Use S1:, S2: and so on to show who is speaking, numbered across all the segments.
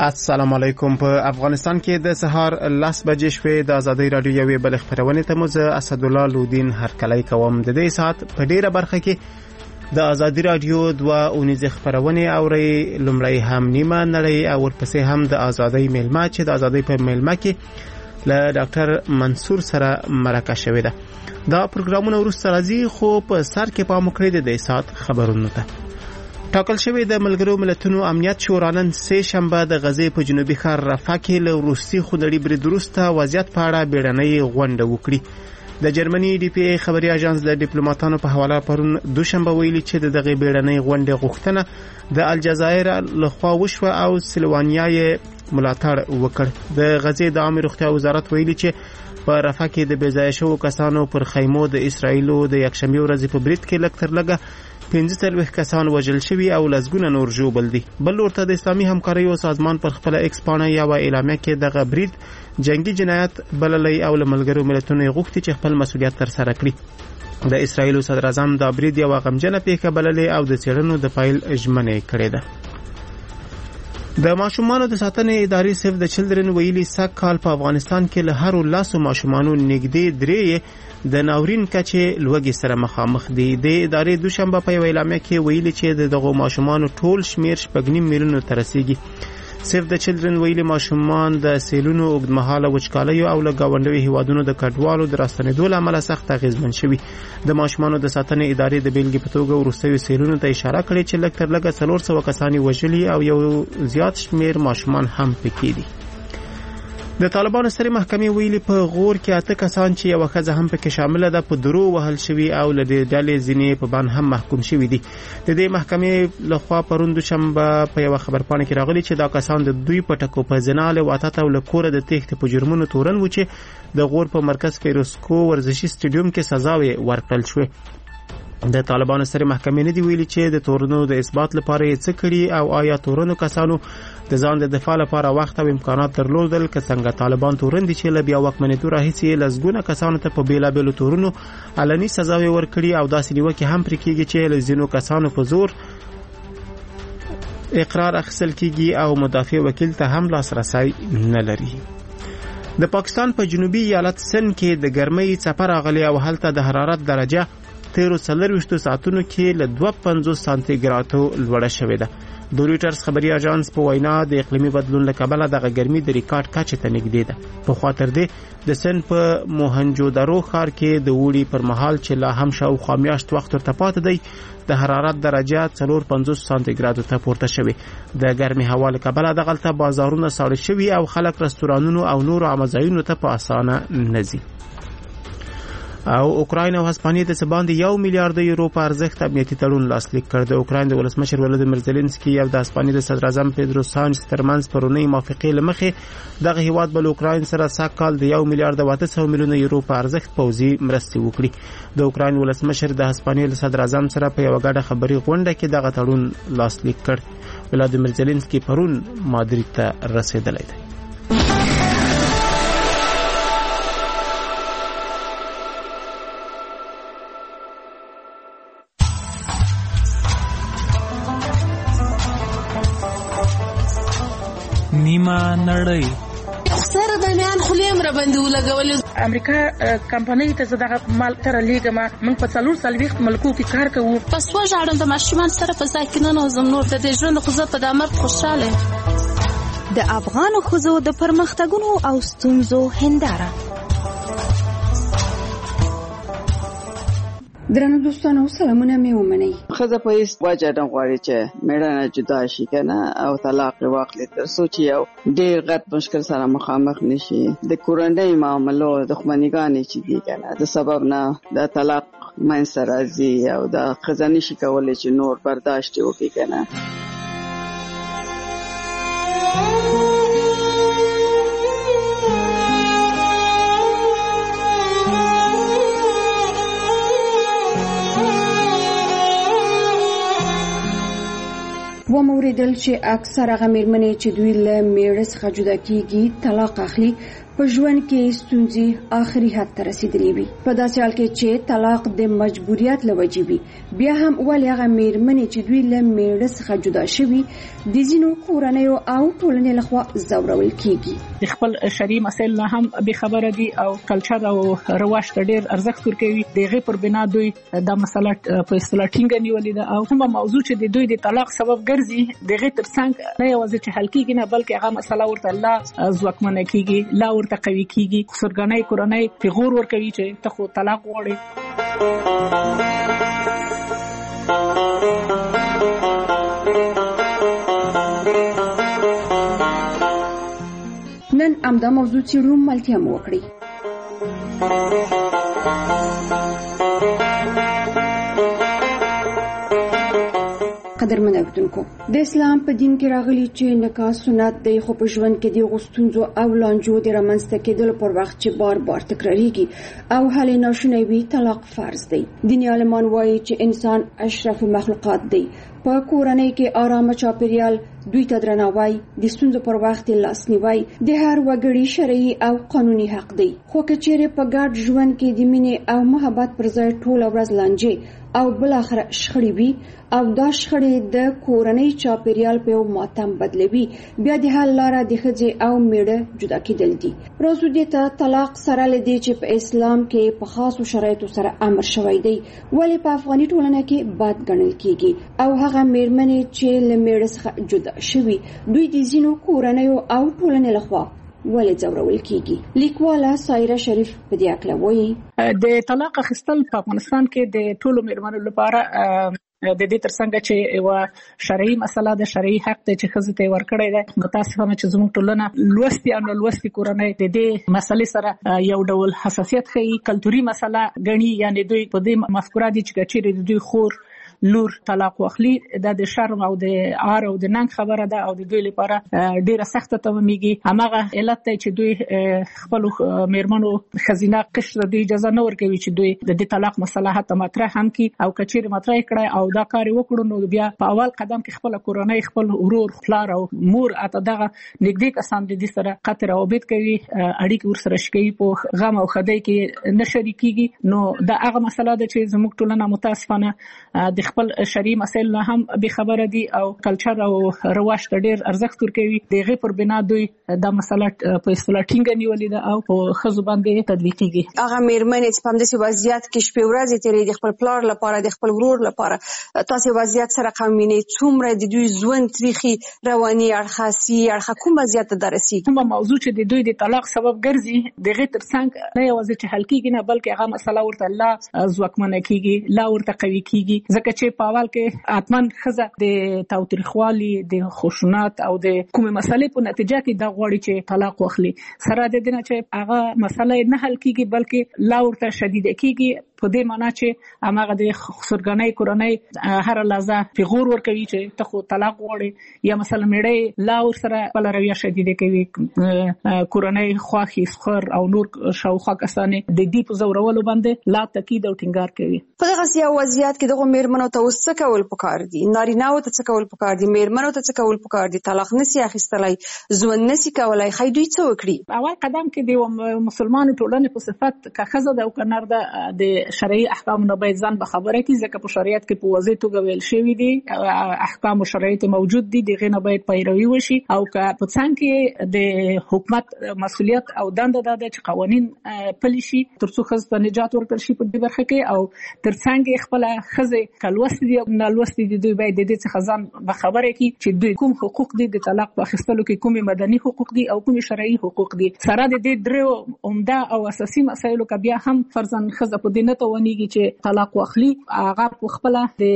S1: السلام علیکم. په افغانستان کې د سهار 10 بجې شوې د ازادي رادیو یوې بل خبرونه ته مو زه اسدالله لودین هرکلی کوم. د دې ساعت په ډیره برخه کې د ازادي رادیو دوه اونیزه خبرونه اوري. لومړی هم نیمه نړۍ او ورپسې هم د ازادي میلمه چې د ازادي په میلمه کې له ډاکټر منصور سره مرکه شوې ده. دا پروګرامونه وروسته راځي، خو په سر کې پام وکړئ د ساعت خبرونو ته. ټاکل شوی د ملګرو ملتونو امنیت شورا نن سه شنبه د غزې په جنوبي ښار رفح کې له روسي خونړي برید وروسته وضعیت په اړه بیړنۍ غونډه وکړي. د جرمني ډي پی ای خبري اژانس د ډیپلوماټانو په حواله پرون دوشنبه ویلي چې دغه بیړنۍ غونډه غوښتنه د الجزایر لخوا وشوه او سلوانیا یې ملاتړ وکړ. د غزې د عامه روغتیا وزارت ویلي چې په رفح کې د بېځایه شوو کسانو پر خیمو د اسرایلو د یکشنبه ورځې په برید کې لږ تر لږه 15 کسان وژل شوي او لسګونه نور ژوبل دي. بل ورته د اسلامي همکاریو سازمان پر خپل ایکس پاڼه یو اعلامیه کې دغه برید جنگي جنایت بللی او ملګرو ملتونو غوښتي چې خپل مسؤلیت تر سره کړي. د اسرایلو صدر اعظم دا برید یو غمجنه پیښه بللی او د څېړنو د فایل ژمنه کړې ده. د ماشومانو د ساتنې ادارې سیف د چلډرن ویلي سږ کال په افغانستان کې له هر 10 ماشومانو نږدې 3 د ناورین کچې لوږې سره مخامخ دي. د ادارې دوشنبه په یو اعلامیه کې ویلي چې دغه ماشومانو ټول شمیر 2.5 میلیونه ته رسیږي. سیف د چلډرن ویلي ماشومان د سیلونو اوږدمهاله وچکالیو او له ګاونډیو هیوادونو د کډوالو د راستنېدو له امله سخت اغېزمن شوي. د ماشومانو د ساتنې ادارې د بیلګې په توګه وروستیو سیلونو ته اشاره کړې چې لږ تر لږه 400 کسان وژلي او یو زیات شمیر ماشومان هم پکې دي. د طالبانو سترې محکمې ویلي په غور کې 8 کسان چې یو ښځه هم پکې شامل ده په درو وهل شوي او له دې ډلې ځینې په بند هم محکوم شوي دي. د دې محکمې لخوا پرون دوشنبه په یو خبرپاڼه کې راغلي چې دا کسان د دوی په ټکو په زنا له واتات او له کوره د تېښتې په جرمونو تورن و چې د غور په مرکز کې روسکو ورزشي سټیډیوم کې سزاوي ورکړل شوې. د طالبانو سره محکمې نه دی ویلي چې د تورنو د اثبات لپاره یې څه کړي او آیا تورنو کسانو د ځان د دفاع لپاره وخت او امکانات درلودل که څنګه. طالبان تورن دي چې له بیا واکمنېدو راهیسې لسګونه کسانو ته په بیلابیلو تورنو علني سزاوي ورکړي او داسې نیوکې هم پرې کېږي چې له ځینو کسانو په زور اقرار اخیستل کېږي او مدافع وکیل ته هم لاسرسی نه لري. د پاکستان په جنوبي ایالت سند کې د ګرمۍ څپه راغلې او هلته د حرارت درجه 13 ساعتونو کې له 250 سانتیګراډو لوړه شوې ده. د رویټرز خبري اژانس په وینا د اقلیمي بدلون له کبله دغه ګرمي د ریکارډ کچې ته نږدې ده. په خاطر دې د سند په موهنجودارو ښار کې د وړي پر مهال چې لا هم شاوخوا میاشت وخت ورته پاتې دی د حرارت درجه 450 سانتیګراډو ته پورته شوې. د ګرمي هوا له کبله دغلته بازارونه ساړه شوي او خلک رستورانونو او نورو عامه ځایونو ته په اسانه نه ځي. او اوکراین او هسپانیې د سباند 1 میلیارډ یورو په ارزښت امنیتي تړون لاسلیک کړ. د اوکراین د ولسمشر ولادیمیر زيلنسکي او د هسپانیې د صدر اعظم پیدرو سانچز ترمنځ پرونی موافقې لمخې دغه هیواد بل اوکراین سره ساکال د 1 میلیارډ 800 میلیونه یورو په ارزښت پوځي مرستې وکړي. د اوکراین ولسمشر د هسپانیې د صدر اعظم سره په یو غاډه خبري غونډه کې دغه تړون لاسلیک کړ. ولادیمیر زيلنسکي پرون مادرید ته رسیدلی دی.
S2: نیمه نړۍ
S3: سره د میان خلیم را باندې ولګول.
S4: امریکا کمپنۍ ته زداغه مال تر لیګما موږ په 4 ملکو کې کار کوو.
S3: پس وژاړم د ماشومان سره په ځای نه زم نور د ژوند خو زه په دامر خوشاله.
S5: د افغان خزو د پرمختګونو او ستونزو هنداره.
S6: درنو دوستانو سلامونه مې ومنئ.
S7: خزه په هیڅ وجه نه غواړي چې میړانه جدا شي کنه او طلاق واخلي تر څو چې یو ډېر غټ مشکل سره مخامخ نشي. د کورنۍ معاملو دښمنیګانې چې دي کنه د سبب نه د طلاق منځ راځي او د خزه نشي کولای چې نور برداشت وکړي کنه.
S6: و موریدل چې اکثر هغه میرمنې چې دوی له میړه څخه جدا کیږي طلاق اخلي په ژوند کې ستونزې آخري حد ته رسیدلې وي. په داسې حال کې چې طلاق د مجبوریت له وجې وي، بیا هم ولې هغه میرمنې چې دوی له میړه څخه جدا شوي د ځینو کورنیو او ټولنې لخوا ځورول کیږي.
S2: د خپل شرعي مسایل نه هم بې خبره دي او کلچر او رواج ته ډېر ارزښت ورکوي. د هغې پر بنا دوی دا مسله په اصطلاح ټینګه نیولې ده او کومه موضوع چې د دوی د طلاق سبب ګرځي د هغې تر څنګ نه یوازې چې حل کیږي نه بلکې هغه مسله ورته لا ځواکمنه کیږي، لا ورته قوي کیږي. خسرګنۍ کورنۍ پیغور ورکوي چې ته خو طلاق غواړې.
S6: نن همدا موضوع څېړو، ملتیا مو وکړئ. قدرمن اوریدونکو، د اسلام په دین کې راغلي چې نکاح سنت دی، خو په ژوند کې د غوښتنځو او لانجو د رامنځته کېدلو پر وخت چې بار بار تکراریږي او حل ناشونی وي، طلاق فرض دی. دیني عالمان وایي چې انسان اشرف مخلوقات دی. په کورنۍ کې آرامه چاپیریال، دوی ته درناوی، د ستونزو پر وخت لاسنیوی د هر وګړي شرعي او قانوني حق دی. خو که چیرې په ګډ ژوند کې د مینې او محبت پر ځای ټوله ورځ لانجې او بل اخر شخړې وي او دا شخړې د کورنۍ چاپیریال په یو ماتم بدلوي، بیا د حل لاره د ښځې او میړه جدا کېدل دي. راځو دې ته طلاق سره لدی چې په اسلام کې په خاصو شرایطو سره امر شوی دی، ولې په افغاني ټولنه کې بد ګڼل کیږي او هغه میرمنې چې له میړه څخه جدا شوي دوی د ځینو کورنیو او ټولنې لخوا ولې ځورول کیږي. لیکواله سایره شریف په دې اړه وایي
S2: د طلاق اخیستل په افغانستان کې د ټولو میرمنو لپاره د دې ترڅنګ چې یو شرعي مسله د شرعي حق ته چې ښځې ته ورکړی دی. متاسفانه چې زموږ ټولنه لوستي او نالوستي کورنۍ د دې مسلې سره یو ډول حساسیت ښیي، کلتوري مسله ګڼي، یعنی دوی په دې مفکوره دي چې چیرې د دوی خور لور طلاق واخلي دا د شرم او د عار او د ننګ خبره ده او د دوی لپاره ډیره سخته تمامېږي. هماغه علت دی چې دوی خپل میرمنو خزینه قشر د اجازه نه ورکوي چې دوی د دې طلاق مسله حتی مطرح هم کی او کچېر مطرح کړي او دا کار وکړو نو بیا په اول قدم کې خپل کورنۍ، خپل ورور، پلار او مور اته دغه نږدې کسان د دې سره قطع روابط کوي، اړیکې ورسره شکوي، په غم او خدای کې نه شریکيږي. نو دا هغه مسله ده چې زموږ ټولنه متاسفانه د خپل شرعي مسایل نه هم به خبره دي او کلچر او رواج ته ډېر ارزښت ورکوي. د هغې پر بنا دوی دا مسله په اصطلاح ټینګه نیولې ده او په ښځو باندې تطبیقېږي.
S8: هغه میرمنې چې په همداسې وضعیت کې شپې ورځې تېرې د خپل پلار لپاره، د خپل ورور لپاره، تاسې وضعیت سره قومینې څومره د دوی ژوند تریخي رواني اړخه، سي اړخه کوم وضعیت ته رسېږي؟
S2: کومه موضوع چې د دوی د طلاق سبب ګرځي د هغې تر څنګ نه یوازې چې حل کېږي نه بلکې هغه مسله ورته لا ځواکمنه کېږي، لا ورته قوي کېږي. ځکه چې په اول کې حتما ښځه د تاوتریخوالي، د خشونت او د کومې مسلې په نتیجه کې دا غواړي چې طلاق واخلي، سره د دې نه چې هغه مسله نه حل کېږي بلکې لا ورته شدیده کېږي. په دې معنی چې هغه د خسرګنۍ کورنۍ هر لحظه پیغور ورکوي چې ته خو طلاق غواړې، یا مثلا میړه لا ورسره خپل رویه شدیده کوي. کورنۍ خواخي سخر او نور شاوخوا کسان د دې په زورولو باندې لا تاکید او ټینګار کوي.
S8: په دغه سیاسي وضعیت کې دغه میرمنو ته اوس څه کول پکار دي؟ نارینه‌و ته څه کول پکار دي؟ میرمنو ته څه کول پکار دي؟ طلاق نسی اخیستلای، ژوند نسی کولای، خای دوی څه وکړي؟
S2: اول قدم کې د مسلمانانو ټولنې په صفت که ښځه ده او که نر ده د شرعي احکام نه باید ځان به خبره کړي، ځکه په شریعت کې په واضح توګه ویل شوي دي، احکام او شرایط موجود دي، دغه نه باید پیروي وشي. او که په څنګ کې د حکومت مسؤلیت او دنده ده چې قوانین پلي شي ترڅو ښځو ته نجات ورکړل شي په دې برخه کې، او تر څنګ خپل ښځې که لوستې دي او نه لوستې دي دوی باید د دې څخه ځان به خبره کړي چې دوی کوم حقوق دي د طلاق په اخیستلو کې، کومې مدني حقوق دي او کومې شرعي حقوق دي. سره د دې درې عمده او اساسي مسایلو که بیا هم فرضاً ښځه په دې نه توانېږي چې طلاق واخلي، هغه په خپله د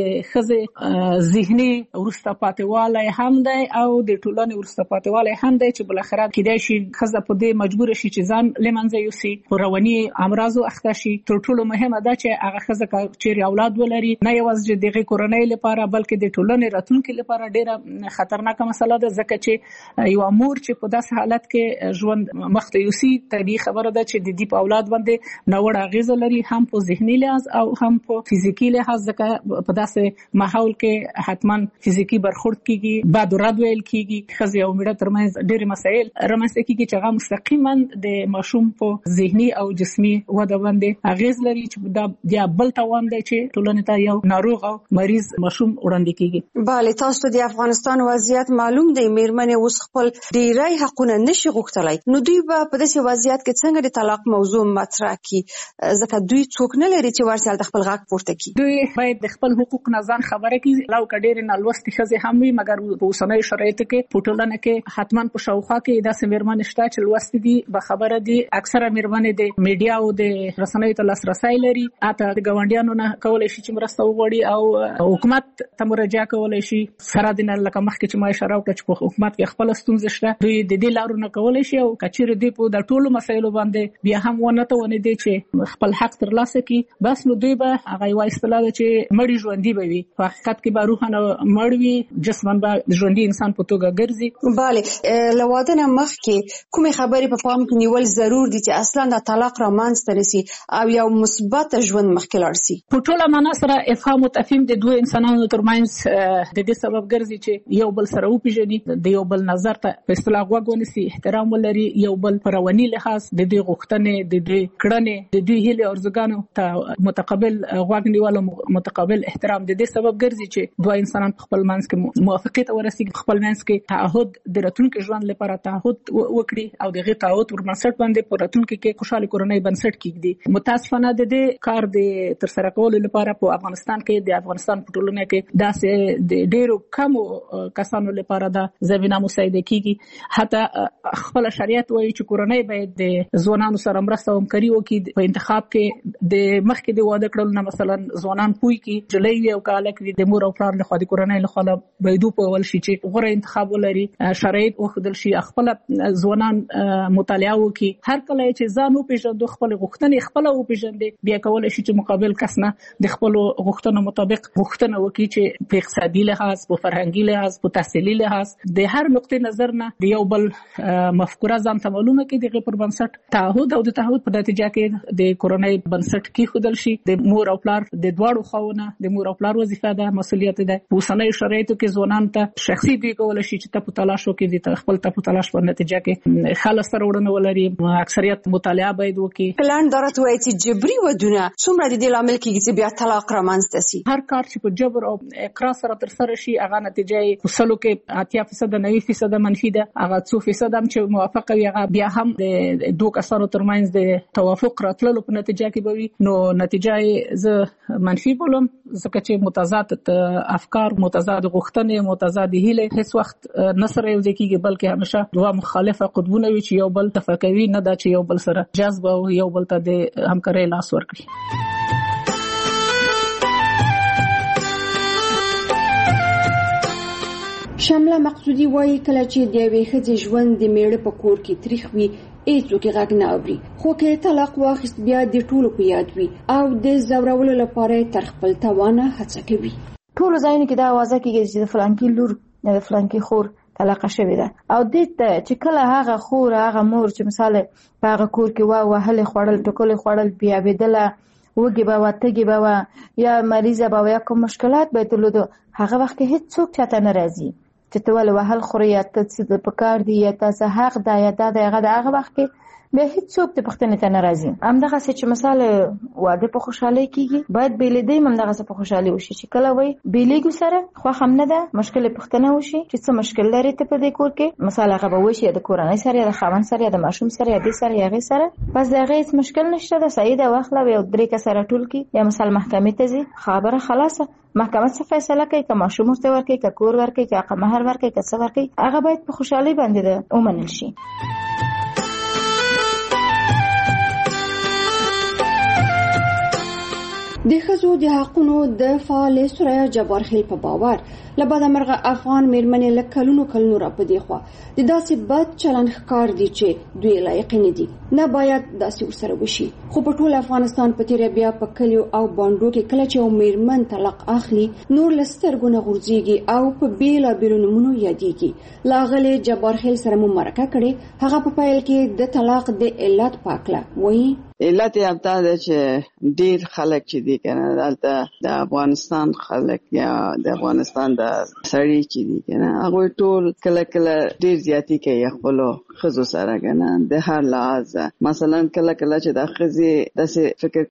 S2: ښځې ذهني وروسته پاتېوالی هم دی او د ټولنې وروسته پاتېوالی هم دی چې بالاخره کیدای شي ښځه په دې مجبوره شي چې ځان له منځه یوسي، په رواني امراضو اخته شي. تر ټولو مهمه ده چې هغه ښځه که چیرې اولاد ولري، نه یوازې د هغې کورنۍ لپاره بلکې د ټولنې راتلونکي لپاره ډېره خطرناکه مسله ده، ځکه چې یوه مور چې په داسې حالت کې ژوند مخ ته یوسي، طبیعي خبره ده چې د دې په اولاد باندې ناوړه اغېزه لري، هم په ذهني لحاظ او هم په فزیکی لحاظ، ځکه په داسې ماحول کې حتما فزیکی برخورد کیږي، باد رد ویل کیږي، خزي او میړه ترمنځ ډېر مسایل رامنځته کیږي چې هغه مستقیما د ماشوم په ذهني او جسمي وده باندې اغیز لري، چې دا بل توان دی چې ټولنې ته یو ناروغ او مریض ماشوم وړاندې کیږي.
S8: بله، تاسو ته د افغانستان وضعیت معلوم دی. میرمنې اوس خپل ډیری حقونه نشي غوښتلای، نو دوی به په داسې وضعیت کې څنګه د طلاق موضوع مطرح کړي؟ ځکه دوی څوک نه لري چې ورسره د خپل غږ پورته کړي. دوی
S2: باید د خپل حقوق نه ځان خبره کړي. لو کډېر نه لوستي ښځې هم وي، مګر په اوسنۍ شرایطو کې په ټولنه کې حتما په شاوخوا کې داسې میرمنې شته چې لوستي دي، به خبره دي. اکثره میرمنې د میډیا او د رسنیو ته لاسرسی لري، اته د ګاونډیانو نه کولای شي چې مرسته وغواړي او حکومت ته مراجعه کولای شي. سره د نه لکه مخکې چې ما اشاره وکړه چې په حکومت کې خپل ستونزې شته، دوی د دې لارو نه کولای شي او کچېرې دوی په د ټولو مسایلو باندې بیا هم ونه دی چې خپل حق ترلاسه کړي، بس نو دوی به هغه یو اصطلاح ده چې مړی ژوندي به وي، په حقیقت کې به روحانه مړ وي، جسمن به ژوندي انسان په توګه ګرځي.
S8: بله، له واده نه مخکې کومې خبرې په پام کې نیول ضرور دي چې اصلا د طلاق رامنځته نشي او یو مثبت ژوند مخکې لاړ شي؟
S2: په ټوله معنا سره افهام او تفهیم د دوه انسانانو ترمنځ د دې سبب ګرځي چې یو بل سره وپیژني، د یو بل نظر ته په اصطلاح غوږ ونیسي، احترام ولري، یو بل پر رواني لحاظ د دې غوښتنې، د دې کړنې، د دې هیلې او ارزوګانو ته متقابل غوږ نیول او متقابل احترام د دې سبب ګرځي چې دوه انسانان په خپل منځ کې موافقې ته ورسیږي، خپل منځ کې تعهد د راتلونکي ژوند لپاره تعهد وکړي او دغه تعهد پر بنسټ باندې په راتلونکي کې خوشاله کورنۍ بنسټ کېږي. متاسفانه د دې کار د تر سره کولو لپاره په افغانستان کې د افغانستان په ټولنه کې داسې د ډېرو کمو کسانو لپاره دا زمينه مساعده کیږي. حتی خپل شریعت وایي چې کورنۍ باید د ځوانانو سره مرسته او همکاري وکړي په انتخاب کې. د مخکې د واده کړل نه مثلا ځوانان پوي کې جلۍ او کالک د مور او پلار لخوا د کورنۍ لخوا باید په ول شي چې غوړه انتخاب ولري، شرایط وخدل شي، خپل ځوانان مطالعه وکړي. هر کله چې ځان او پیژندو، خپل غوښتنې خپل او پیژندې، بیا کولای شي چې مقابل کس نه د خپل غوښتنو مطابق غوښتنه وکړي چې په اقتصادي لحاظ، په فرهنګي لحاظ، په تحصیلي لحاظ د هر نقطې نظر نه د یو بل مفکوره ځان ته معلومه کړي، دغه پر بنسټ تعهد او د تعهد په نتیجه کې د کورنۍ بنسټ کې خودل شي. د مور او پلار د دواړو خواونه د مور او پلار وظیفه ده، مسؤلیت ده. په اوسنۍ شرایطو کې ځوانان ته شخصي دوی کولای شي چې په تلاش وکړي، د خپل په تلاش په نتیجه کې خلاص سره وړاندې ولري. اکثریت مطالعه باید وکړي.
S8: پلان درته وایي چې جبري ودونه څومره د دې لامل کېږي چې بیا طلاق رامنځته شي؟
S2: هر کار چې په جبر او اقرار سره تر سره شي، هغه نتیجه په سلو کې 80% 90% منفي ده. هغه 2% هم چې موافقه وي، هغه بیا هم د دوه کسانو ترمنځ د توافق راتللو په نتیجه کې به وي. نو نتیجه زه منفي بولم، ځکه چې متضاد افکار، متضاد غوښتنې، متضاد هیلې هیڅ وخت نه سره یو ځای کېږي، بلکې همیشه دوه مخالفه قطبونه وي چې یو بل تفکوي، نه دا چې یو بل سره جذب او یو بل ته د همکارۍ لاس ورکړي.
S6: شمله مقصودی وایي کله چې د یوې ښځې ژوند د میړه په کور کې تریخ وي، هیڅوک یې غږ نه اوري، خو که طلاق واخیست بیا د ټولو په یاد وي او د ځورولو لپاره تر خپل توانه هڅه کوي.
S9: ټولو ځایونو کې دا اوازه کېږي چې د فلانکي لور یا د فلانکي خور طلاقه شوې ده، او دې چې کله هغه خور، هغه مور چې مثال په هغه کور کې وهلې خوړل، ټوکلې خوړل، بیابېدله، وږې به وه، تږې به وه، یا مریضه به وه، یا کوم مشکلات به یې درلودو، هغه وخت کې هېڅوک چاته نه راځي چې ته ولې وهل خورې، یا ته څه په کار دي، یا تاسو حق ده، یا دا د هغه وخت کې بیا هیڅوک د پښتنې ته نه راځي. همدغسې چې مثال واده په خوشحالۍ کېږي، باید بېلېدی هم همدغسې په خوشحالۍ وشي، چې کله وایي بېلېږو سره خوښ هم نه ده، مشکل یې پوښتنه وشي چې څه مشکل لري ته په دې کور کې، مثال هغه به وشي یا د کورنۍ سره، یا د خاوند سره، یا د ماشوم سره، یا دې سره، یا هغې سره، بس د هغې هېڅ مشکل نشته ده، صحیح ده، واخله یو 3 کسه راټول کړي، یا مثال محکمې ته ځي، خبره خلاصه، محکمه څه فیصله کوي، که ماشوم ورته ورکوي، که کور ورکوي، که حق مهر ورکوي، که څه ورکوي، هغه باید په خوشحالۍ باندې ومنل شي.
S6: د ښځو د حقونو د فعال سوریا جبار خیل په باور لبد مرغه افغان میرمنې له کلونو را پدې خو د داسې بد چلن ښکار دي چې دوی لایق نه دي، نه باید داسې ورسره وشي. خو په ټول افغانستان په تیره بیا په کلیو او باندو کې کله چې میرمن طلاق اخلي، نور لسترګو نه غورځيږي او په بیلا بیلو نمونو یادېږي. لاغله جبار خیل سره مو مرکه کړي، هغه په پایل کې د طلاق د علت پاکله وایي.
S7: علت یې همدا ده چې ډیر خلک چې دي کنه دلته د افغانستان خلک یا د افغانستان د سړي چې دي کنه هغه ټول کله کله ډیر زیاتی کوي خپل خزو سره کنه د هر لحاظ. مثلا کله کله چې د خزي د فکر